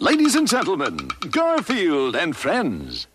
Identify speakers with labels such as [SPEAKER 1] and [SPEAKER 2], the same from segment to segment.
[SPEAKER 1] Ladies and gentlemen, Garfield and friends.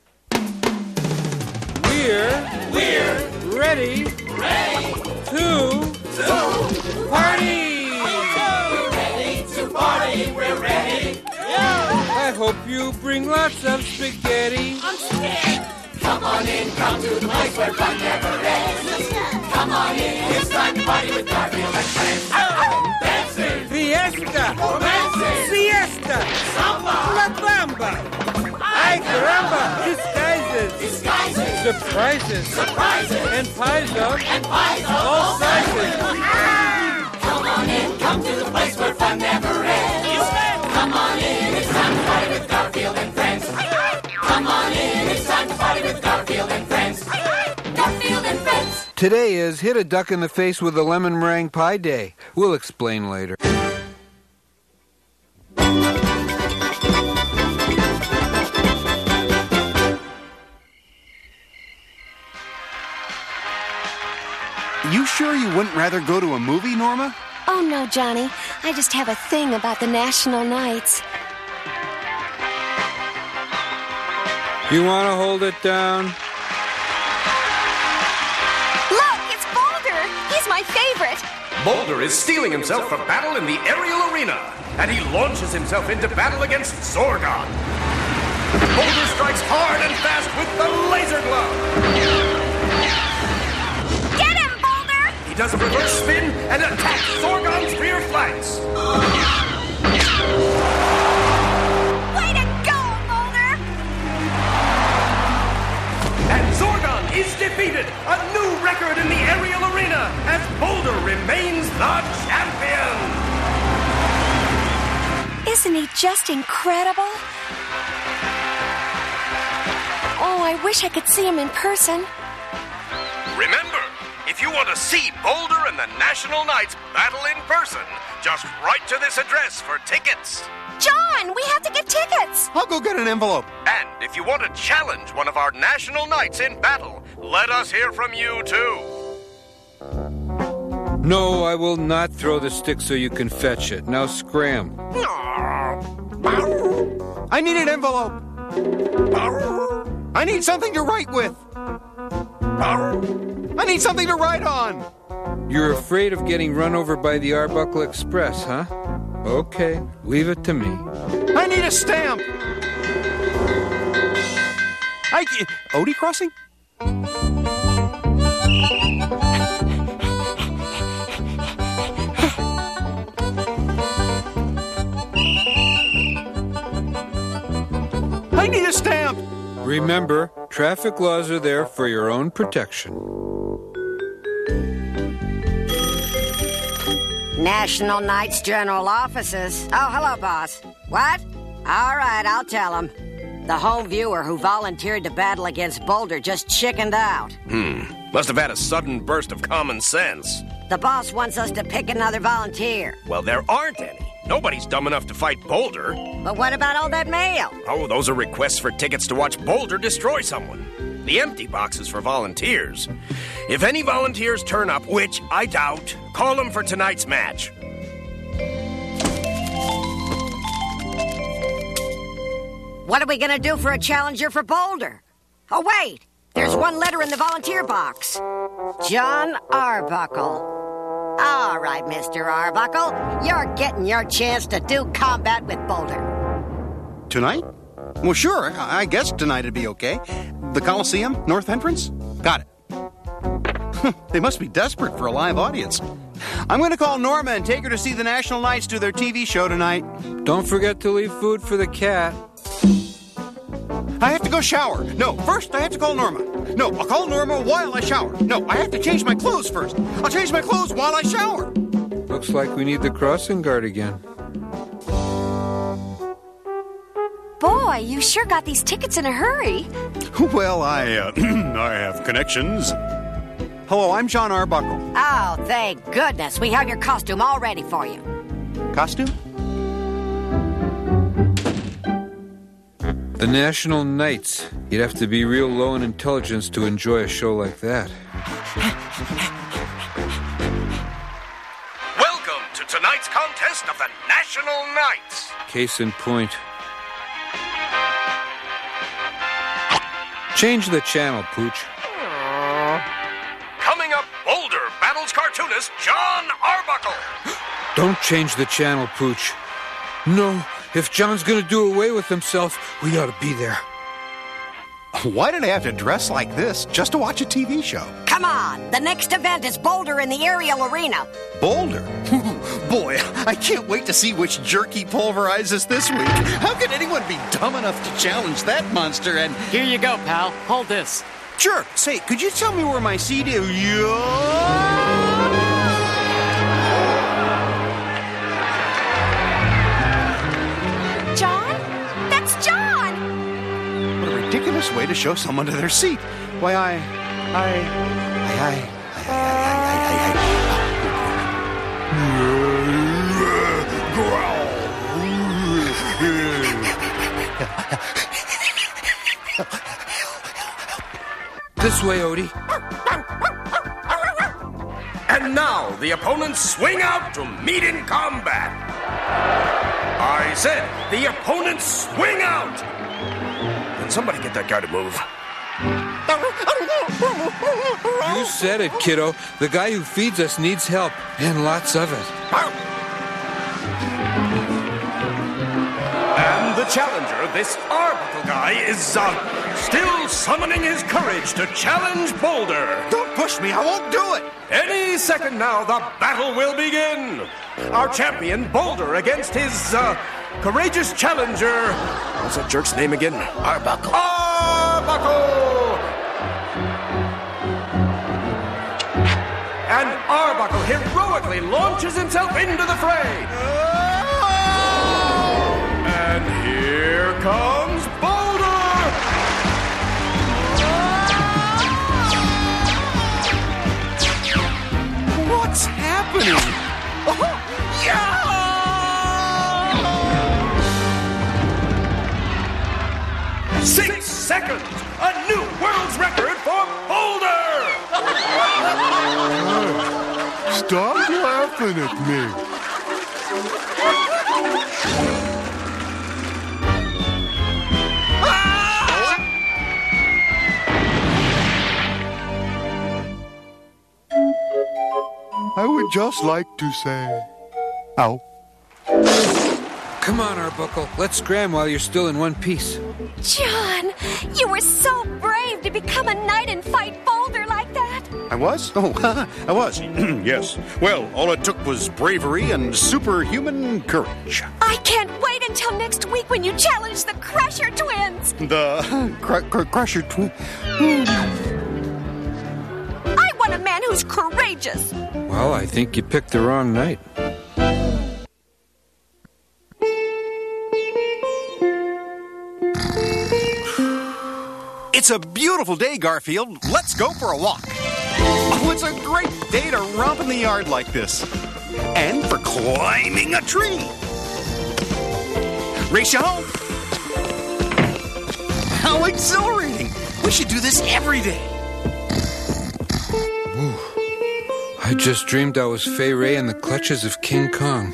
[SPEAKER 2] We're ready to party!
[SPEAKER 3] We're ready to party, we're ready.
[SPEAKER 2] I hope you bring lots of spaghetti.
[SPEAKER 3] I'm scared. Come on in, come to the place where fun never ends. Come on in, it's time to party with Garfield and friends. Dancing,
[SPEAKER 2] Fiesta!
[SPEAKER 3] romancing,
[SPEAKER 2] Siesta!
[SPEAKER 3] samba,
[SPEAKER 2] La Bamba! Ay caramba! Disguises! Surprises! And pies of all sizes!
[SPEAKER 3] Come on in, come to the place where fun never ends. Come on in, it's time to party with Garfield and friends. Come on in, it's time to party with Garfield and friends. Garfield and friends.
[SPEAKER 2] Today is Hit a Duck in the Face with a Lemon Meringue Pie Day. We'll explain later.
[SPEAKER 4] You sure you wouldn't rather go to a movie, Norma?
[SPEAKER 5] Oh, no, Johnny. I just have a thing about the National Nights.
[SPEAKER 2] You want to hold it down?
[SPEAKER 5] Look, it's Boulder. He's my favorite.
[SPEAKER 6] Boulder is steeling himself for battle in the aerial arena, and he launches himself into battle against Zorgon. Boulder strikes hard and fast with the laser glove.
[SPEAKER 5] Get him, Boulder!
[SPEAKER 6] He does a reverse spin and attacks Zorgon's rear flanks.
[SPEAKER 5] Way to go, Boulder!
[SPEAKER 6] And Zorgon is defeated, a new record in the aerial arena, as Boulder remains the champion.
[SPEAKER 5] Isn't he just incredible? Oh, I wish I could see him in person.
[SPEAKER 6] Remember, if you want to see Boulder and the National Knights battle in person, just write to this address for tickets.
[SPEAKER 5] John, we have to get tickets.
[SPEAKER 4] I'll go get an envelope.
[SPEAKER 6] And if you want to challenge one of our National Knights in battle, let us hear from you, too.
[SPEAKER 2] No, I will not throw the stick so you can fetch it. Now scram.
[SPEAKER 4] I need an envelope. I need something to write with. I need something to write on.
[SPEAKER 2] You're afraid of getting run over by the Arbuckle Express, huh? Okay, leave it to me.
[SPEAKER 4] I need a stamp. Odie Crossing? I need a stamp.
[SPEAKER 2] Remember, traffic laws are there for your own protection.
[SPEAKER 7] National Knights General Offices. Oh, hello, boss. What? All right, I'll tell him. The home viewer who volunteered to battle against Boulder just chickened out.
[SPEAKER 6] Must have had a sudden burst of common sense.
[SPEAKER 7] The boss wants us to pick another volunteer.
[SPEAKER 6] Well, there aren't any. Nobody's dumb enough to fight Boulder.
[SPEAKER 7] But what about all that mail?
[SPEAKER 6] Oh, those are requests for tickets to watch Boulder destroy someone. The empty box is for volunteers. If any volunteers turn up, which I doubt, call them for tonight's match.
[SPEAKER 7] What are we going to do for a challenger for Boulder? Oh, wait. There's one letter in the volunteer box. John Arbuckle. All right, Mr. Arbuckle. You're getting your chance to do combat with Boulder.
[SPEAKER 4] Tonight? Well, sure. I guess tonight would be okay. The Coliseum, North Entrance? Got it. They must be desperate for a live audience. I'm going to call Norma and take her to see the National Knights do their TV show tonight.
[SPEAKER 2] Don't forget to leave food for the cat.
[SPEAKER 4] I have to go shower. No, first I have to call Norma. No, I'll call Norma while I shower. No, I have to change my clothes first. I'll change my clothes while I shower.
[SPEAKER 2] Looks like we need the crossing guard again.
[SPEAKER 5] Boy, you sure got these tickets in a hurry.
[SPEAKER 4] Well, I have connections. Hello, I'm John Arbuckle.
[SPEAKER 7] Oh, thank goodness. We have your costume all ready for you.
[SPEAKER 4] Costume?
[SPEAKER 2] The National Knights. You'd have to be real low in intelligence to enjoy a show like that.
[SPEAKER 6] Welcome to tonight's contest of the National Knights.
[SPEAKER 2] Case in point, Change the channel, Pooch.
[SPEAKER 6] Coming up, Boulder battles cartoonist John Arbuckle.
[SPEAKER 2] Don't change the channel, Pooch. No, if John's gonna do away with himself, we ought to be there.
[SPEAKER 4] Why did I have to dress like this just to watch a TV show?
[SPEAKER 7] Come on, the next event is Boulder in the Ariel Arena.
[SPEAKER 4] Boulder? Boy, I can't wait to see which jerk he pulverizes this week. How could anyone be dumb enough to challenge that monster and...
[SPEAKER 8] Here you go, pal. Hold this.
[SPEAKER 4] Sure. Say, could you tell me where my seat is?
[SPEAKER 5] John? That's John!
[SPEAKER 4] What a ridiculous way to show someone to their seat. Why,
[SPEAKER 2] This way, Odie.
[SPEAKER 6] And now the opponents swing out to meet in combat. I said the opponents swing out. Can somebody get that guy to move?
[SPEAKER 2] You said it, kiddo. The guy who feeds us needs help, and lots of it.
[SPEAKER 6] And the challenger, this Arbuckle guy, is still summoning his courage to challenge Boulder.
[SPEAKER 4] don't push me. I won't do it.
[SPEAKER 6] Any second now, the battle will begin. Our champion, Boulder, against his courageous challenger. What's that jerk's name again?
[SPEAKER 8] Arbuckle.
[SPEAKER 6] Arbuckle! And Arbuckle heroically launches himself into the fray. And here comes Boulder!
[SPEAKER 4] What's happening? Oh, yeah!
[SPEAKER 6] 6 seconds! A new world's record for Boulder!
[SPEAKER 9] Stop laughing at me. I would just like to say, ow.
[SPEAKER 2] Come on, Arbuckle. Let's scram while you're still in one piece.
[SPEAKER 5] John, you were so brave to become a knight and fight Boulder like that.
[SPEAKER 4] I was? Oh, I was. Yes. Well, all it took was bravery and superhuman courage.
[SPEAKER 5] I can't wait until next week when you challenge the Crusher Twins.
[SPEAKER 4] The Crusher Twin.
[SPEAKER 5] I want a man who's courageous.
[SPEAKER 2] Well, I think you picked the wrong night.
[SPEAKER 4] It's a beautiful day, Garfield. Let's go for a walk. Oh, it's a great day to romp in the yard like this. And for climbing a tree. Race you home. How exhilarating. We should do this every day.
[SPEAKER 2] I just dreamed I was Fay Ray in the clutches of King Kong.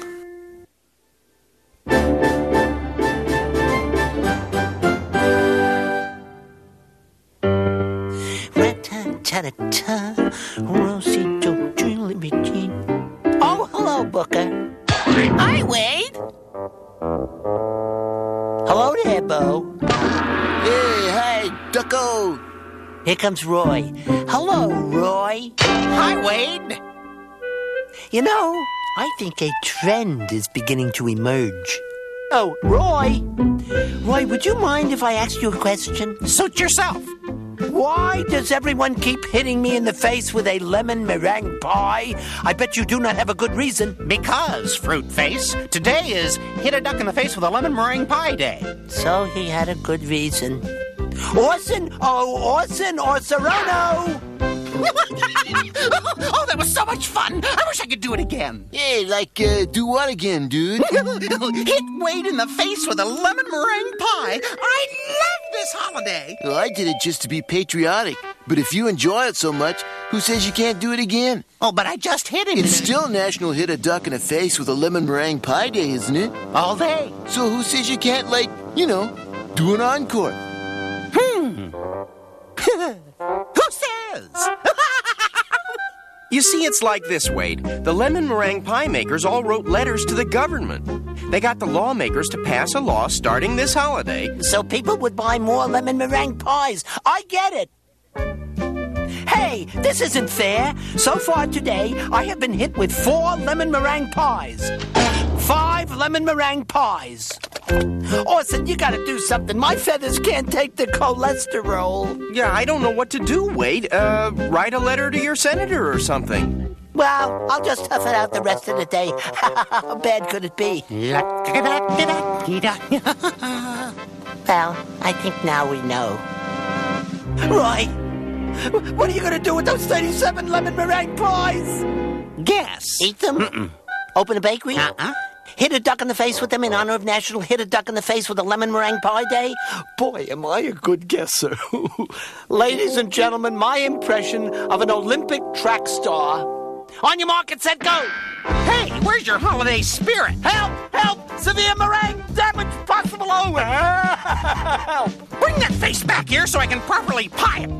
[SPEAKER 10] Oh, hello, Booker. Hi, Wade. Hello there, Bo.
[SPEAKER 11] Hey, hi, Ducko.
[SPEAKER 10] Here comes Roy. Hello, Roy. Hi, Wade. You know, I think a trend is beginning to emerge. Oh, Roy. Roy, would you mind if I asked you a question?
[SPEAKER 4] Suit yourself.
[SPEAKER 10] Why does everyone keep hitting me in the face with a lemon meringue pie? I bet you do not have a good reason.
[SPEAKER 4] Because, Fruit Face, today is Hit a Duck in the Face with a Lemon Meringue Pie Day.
[SPEAKER 10] So he had a good reason. Orson or Serrano!
[SPEAKER 4] Oh, that was so much fun. I wish I could do it again.
[SPEAKER 11] Hey, do what again, dude?
[SPEAKER 4] Hit Wade in the face with a lemon meringue pie. I love this holiday.
[SPEAKER 11] Well, I did it just to be patriotic. But if you enjoy it so much, who says you can't do it again?
[SPEAKER 4] Oh, but I just hit it.
[SPEAKER 11] It's still National Hit a Duck in the Face with a Lemon Meringue Pie Day, isn't it?
[SPEAKER 4] All day.
[SPEAKER 11] So who says you can't, do an encore?
[SPEAKER 6] You see, it's like this, Wade. The lemon meringue pie makers all wrote letters to the government. They got the lawmakers to pass a law starting this holiday.
[SPEAKER 10] So people would buy more lemon meringue pies. I get it. Hey, this isn't fair. So far today, I have been hit with 4 lemon meringue pies. 5 lemon meringue pies. Orson, you gotta do something. My feathers can't take the cholesterol.
[SPEAKER 6] Yeah, I don't know what to do, Wade. Write a letter to your senator or something.
[SPEAKER 10] Well, I'll just tough it out the rest of the day. How bad could it be? Well, I think now we know. Roy, what are you gonna do with those 37 lemon meringue pies?
[SPEAKER 6] Guess.
[SPEAKER 10] Eat them? Open a bakery? Hit a duck in the face with them in honor of National Hit a Duck in the Face with a Lemon Meringue Pie Day? Boy, am I a good guesser. Ladies and gentlemen, my impression of an Olympic track star. On your mark, set, go!
[SPEAKER 12] Hey, where's your holiday spirit?
[SPEAKER 10] Help! Help! Severe meringue damage possible over! Help!
[SPEAKER 12] Bring that face back here so I can properly pie him.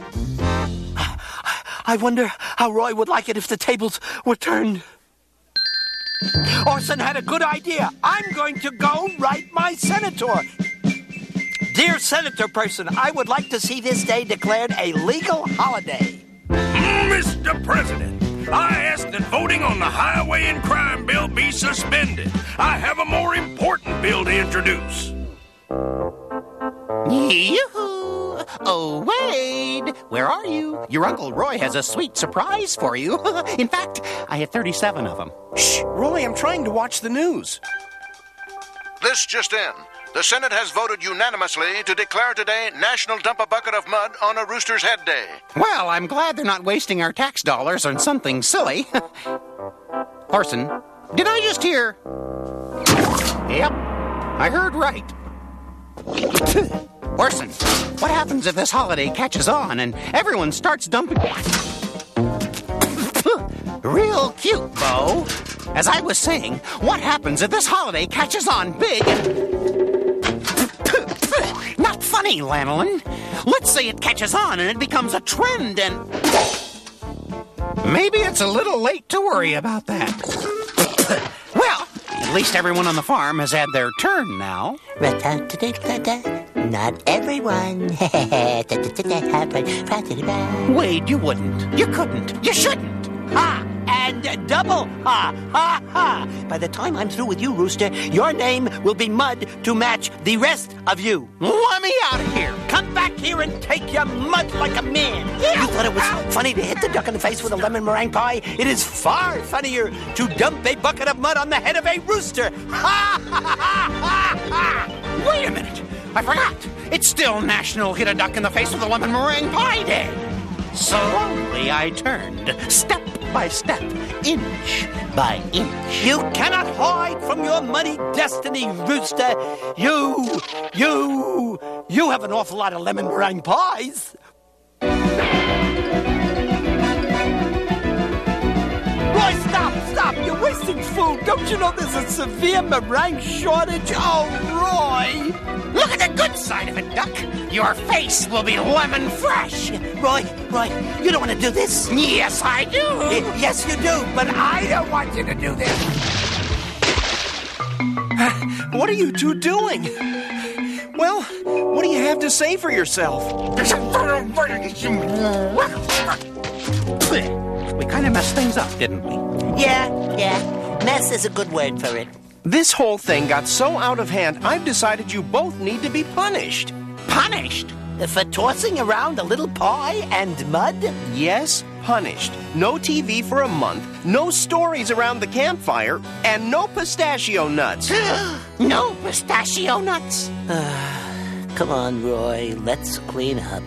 [SPEAKER 10] I wonder how Roy would like it if the tables were turned. Orson had a good idea. I'm going to go write my senator. Dear senator person, I would like to see this day declared a legal holiday.
[SPEAKER 13] Mr. President, I ask that voting on the highway and crime bill be suspended. I have a more important bill to introduce.
[SPEAKER 12] Yoo-hoo! Oh, Wade, where are you? Your Uncle Roy has a sweet surprise for you. In fact, I have 37 of them.
[SPEAKER 6] Shh, Roy, I'm trying to watch the news.
[SPEAKER 14] This just in. The Senate has voted unanimously to declare today National Dump a Bucket of Mud on a Rooster's Head Day.
[SPEAKER 12] Well, I'm glad they're not wasting our tax dollars on something silly. Orson, did I just hear? Yep, I heard right. Orson, what happens if this holiday catches on and everyone starts dumping? Real cute, Bo. As I was saying, what happens if this holiday catches on big and... Not funny, Lanolin. Let's say it catches on and it becomes a trend and... Maybe it's a little late to worry about that. Well, at least everyone on the farm has had their turn now.
[SPEAKER 10] Not everyone.
[SPEAKER 12] Wade, you wouldn't. You couldn't. You shouldn't.
[SPEAKER 10] Ha! And double ha! Ha ha! By the time I'm through with you, Rooster, your name will be Mud to match the rest of you.
[SPEAKER 12] Let me out of here.
[SPEAKER 10] Come back here and take your mud like a man. You thought it was funny to hit the duck in the face with a lemon meringue pie? It is far funnier to dump a bucket of mud on the head of a rooster. Ha ha ha ha!
[SPEAKER 12] Wait a minute. I forgot. It's still National Hit a Duck in the Face with a Lemon Meringue Pie Day. Slowly I turned, step by step, inch by inch.
[SPEAKER 10] You cannot hide from your muddy destiny, Rooster. You have an awful lot of lemon meringue pies. Roy, stop! You're wasting food. Don't you know there's a severe meringue shortage? Oh, Roy!
[SPEAKER 12] Look at the good side of it, Duck. Your face will be lemon fresh.
[SPEAKER 10] Roy, you don't want to do this?
[SPEAKER 12] Yes, I do.
[SPEAKER 10] Yes, you do, but I don't want you to do this.
[SPEAKER 6] What are you two doing? Well, what do you have to say for yourself?
[SPEAKER 12] We kind of messed things up, didn't we?
[SPEAKER 10] Yeah. Mess is a good word for it.
[SPEAKER 6] This whole thing got so out of hand, I've decided you both need to be punished.
[SPEAKER 12] Punished?
[SPEAKER 10] For tossing around a little pie and mud?
[SPEAKER 6] Yes, punished. No TV for a month, no stories around the campfire, and no pistachio nuts.
[SPEAKER 12] No pistachio nuts?
[SPEAKER 10] Come on, Roy, let's clean up.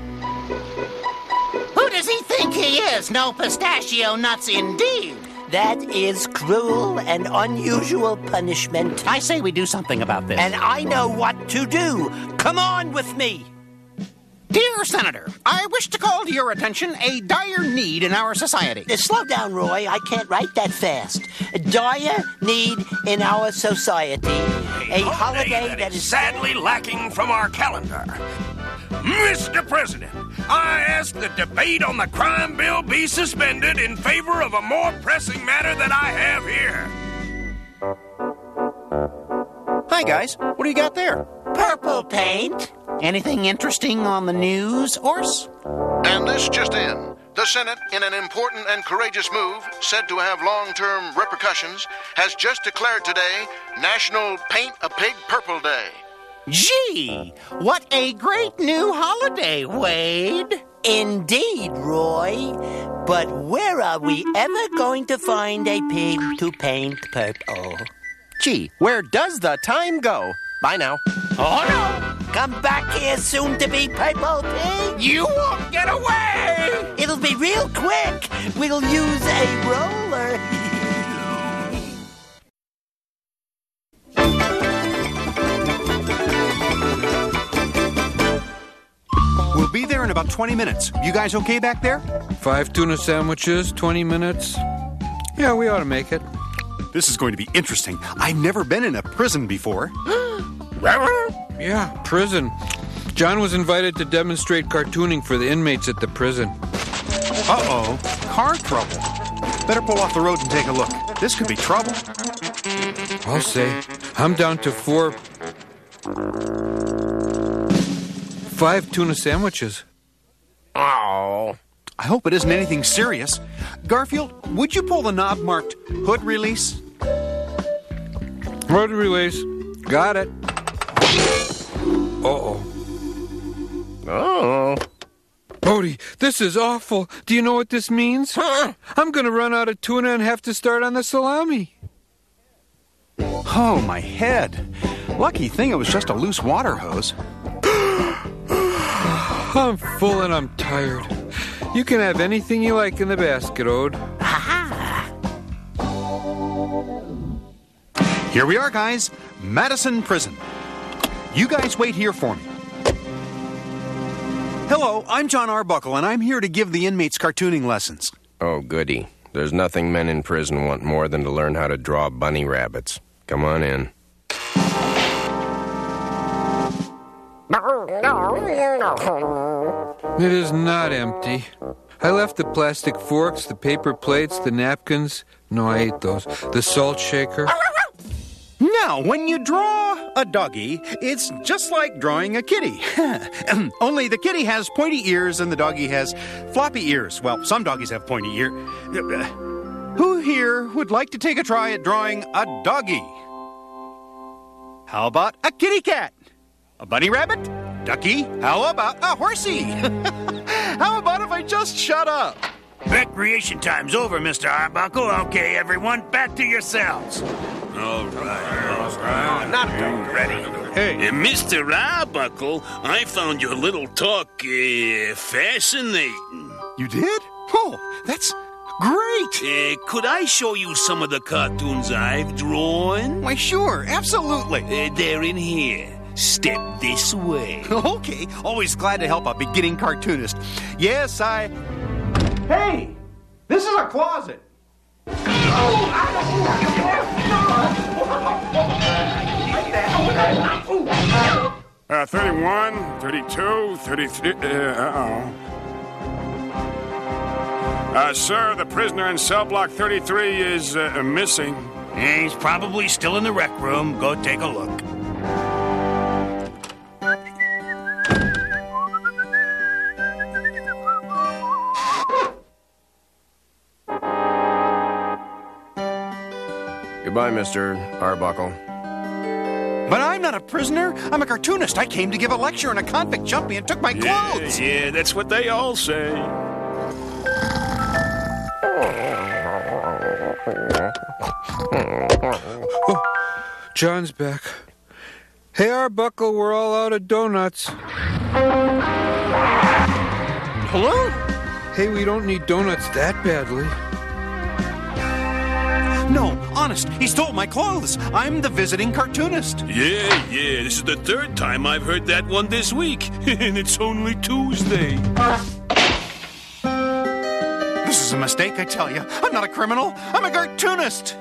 [SPEAKER 12] Who does he think he is? No pistachio nuts indeed.
[SPEAKER 10] That is cruel and unusual punishment.
[SPEAKER 12] I say we do something about this.
[SPEAKER 10] And I know what to do. Come on with me.
[SPEAKER 12] Dear Senator, I wish to call to your attention a dire need in our society.
[SPEAKER 10] Slow down, Roy. I can't write that fast. A dire need in our society. A holiday that is
[SPEAKER 13] sadly lacking from our calendar. Mr. President, I ask the debate on the crime bill be suspended in favor of a more pressing matter that I have here.
[SPEAKER 12] Hi, guys. What do you got there?
[SPEAKER 10] Purple paint.
[SPEAKER 12] Anything interesting on the news, Horse?
[SPEAKER 14] And this just in. The Senate, in an important and courageous move said to have long-term repercussions, has just declared today National Paint a Pig Purple Day.
[SPEAKER 12] Gee, what a great new holiday, Wade.
[SPEAKER 10] Indeed, Roy. But where are we ever going to find a pig to paint purple?
[SPEAKER 12] Gee, where does the time go? Bye now.
[SPEAKER 10] Oh, no! Come back here, soon-to-be purple pig.
[SPEAKER 12] You won't get away!
[SPEAKER 10] It'll be real quick. We'll use a roller.
[SPEAKER 4] We'll be there in about 20 minutes. You guys okay back there?
[SPEAKER 2] 5 tuna sandwiches, 20 minutes. Yeah, we ought to make it.
[SPEAKER 4] This is going to be interesting. I've never been in a prison before.
[SPEAKER 2] Yeah, prison. John was invited to demonstrate cartooning for the inmates at the prison.
[SPEAKER 4] Uh-oh, car trouble. Better pull off the road and take a look. This could be trouble.
[SPEAKER 2] I'll say. I'm down to 5 tuna sandwiches.
[SPEAKER 4] Oh. I hope it isn't anything serious. Garfield, would you pull the knob marked hood release?
[SPEAKER 2] Hood release. Got it. Uh-oh.
[SPEAKER 6] Oh.
[SPEAKER 2] Bodie, this is awful. Do you know what this means? I'm going to run out of tuna and have to start on the salami.
[SPEAKER 4] Oh, my head. Lucky thing it was just a loose water hose.
[SPEAKER 2] I'm full and I'm tired. You can have anything you like in the basket, Ode.
[SPEAKER 4] Here we are, guys. Madison Prison. You guys wait here for me. Hello, I'm John Arbuckle, and I'm here to give the inmates cartooning lessons.
[SPEAKER 6] Oh, goody. There's nothing men in prison want more than to learn how to draw bunny rabbits. Come on in.
[SPEAKER 2] It is not empty. I left the plastic forks, the paper plates, the napkins. No, I ate those. The salt shaker.
[SPEAKER 4] Now, when you draw a doggy, it's just like drawing a kitty. Only the kitty has pointy ears and the doggy has floppy ears. Well, some doggies have pointy ears. Who here would like to take a try at drawing a doggy? How about a kitty cat? A bunny rabbit? Ducky? How about a horsey? How about if I just shut up?
[SPEAKER 13] Recreation time's over, Mr. Arbuckle. Okay, everyone, back to yourselves. All right.
[SPEAKER 6] Not ready.
[SPEAKER 13] Hey, Mr. Arbuckle, I found your little talk fascinating.
[SPEAKER 4] You did? Oh, that's great.
[SPEAKER 13] Could I show you some of the cartoons I've drawn?
[SPEAKER 4] Why, sure, absolutely.
[SPEAKER 13] They're in here. Step this way.
[SPEAKER 4] Okay, always glad to help a beginning cartoonist. Yes, Hey, this is a closet.
[SPEAKER 13] 31, 32, 33, sir, the prisoner in cell block 33 is missing. He's probably still in the rec room. Go take a look.
[SPEAKER 6] Goodbye, Mr. Arbuckle.
[SPEAKER 4] But I'm not a prisoner. I'm a cartoonist. I came to give a lecture, and a convict jumped me and took my clothes.
[SPEAKER 13] Yeah, that's what they all say.
[SPEAKER 2] Oh, John's back. Hey, Arbuckle, we're all out of donuts.
[SPEAKER 4] Hello?
[SPEAKER 2] Hey, we don't need donuts that badly.
[SPEAKER 4] No, honest, he stole my clothes. I'm the visiting cartoonist.
[SPEAKER 13] Yeah, this is the third time I've heard that one this week. And it's only Tuesday.
[SPEAKER 4] This is a mistake, I tell you. I'm not a criminal. I'm a cartoonist.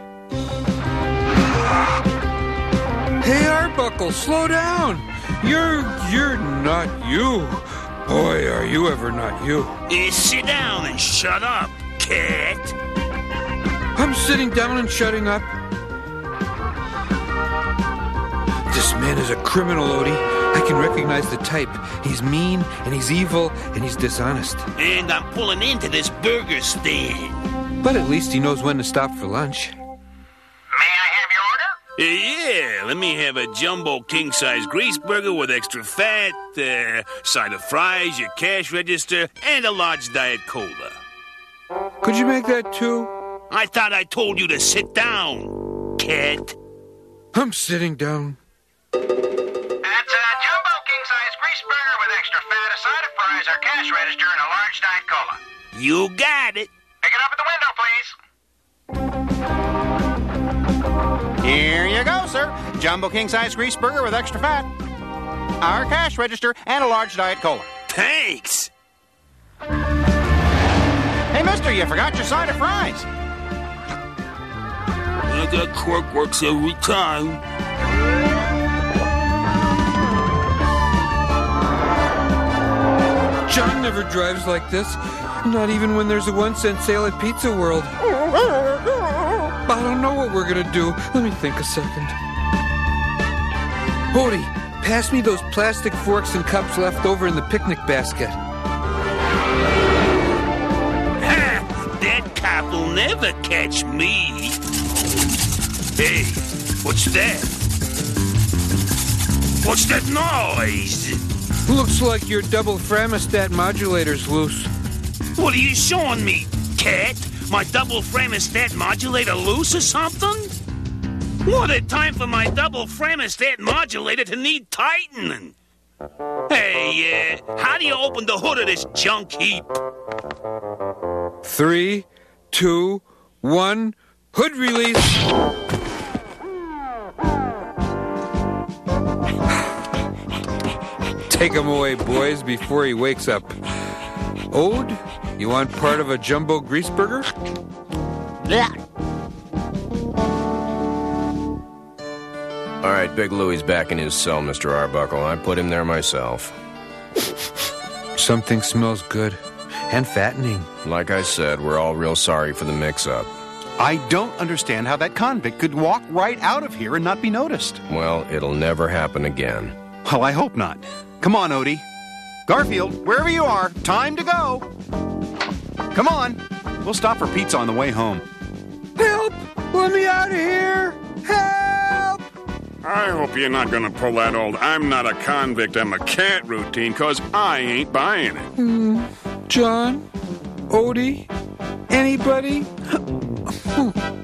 [SPEAKER 2] Hey, Arbuckle, slow down. You're not you. Boy, are you ever not you.
[SPEAKER 13] Sit down and shut up, cat.
[SPEAKER 2] I'm sitting down and shutting up. This man is a criminal, Odie. I can recognize the type. He's mean, and he's evil, and he's dishonest.
[SPEAKER 13] And I'm pulling into this burger stand.
[SPEAKER 2] But at least he knows when to stop for lunch.
[SPEAKER 13] Yeah, let me have a jumbo king-size grease burger with extra fat, side of fries, your cash register, and a large Diet Cola.
[SPEAKER 2] Could you make that too?
[SPEAKER 13] I thought I told you to sit down, cat.
[SPEAKER 2] I'm sitting down.
[SPEAKER 15] That's a jumbo king-size grease burger with extra fat, a side of fries, our cash register, and a large Diet Cola.
[SPEAKER 13] You got it.
[SPEAKER 15] Pick it up at the window, please.
[SPEAKER 4] Here you go, sir. Jumbo king-size grease burger with extra fat, our cash register, and a large Diet Cola.
[SPEAKER 13] Thanks.
[SPEAKER 4] Hey, mister, you forgot your side of fries.
[SPEAKER 13] That clerk works every time.
[SPEAKER 2] John never drives like this. Not even when there's a 1-cent sale at Pizza World. I don't know what we're gonna do. Let me think a second. Odie, pass me those plastic forks and cups left over in the picnic basket.
[SPEAKER 13] Ha! That cop will never catch me. Hey, what's that? What's that noise?
[SPEAKER 2] Looks like your double Framistat modulator's loose.
[SPEAKER 13] What are you showing me, cat? My double Framistat modulator loose or something? What a time for my double Framistat modulator to need tightening. Hey, how do you open the hood of this junk heap?
[SPEAKER 2] 3, 2, 1, hood release. Take him away, boys, before he wakes up. Ode, you want part of a jumbo grease burger?
[SPEAKER 10] Yeah.
[SPEAKER 6] All right, Big Louie's back in his cell, Mr. Arbuckle. I put him there myself.
[SPEAKER 2] Something smells good and fattening.
[SPEAKER 6] Like I said, we're all real sorry for the mix-up.
[SPEAKER 4] I don't understand how that convict could walk right out of here and not be noticed.
[SPEAKER 6] Well, it'll never happen again.
[SPEAKER 4] Well, I hope not. Come on, Odie. Garfield, wherever you are, time to go. Come on. We'll stop for pizza on the way home.
[SPEAKER 2] Help! Let me out of here! Help!
[SPEAKER 16] I hope you're not going to pull that old I'm not a convict, I'm a cat routine, because I ain't buying it.
[SPEAKER 2] John? Odie? Anybody?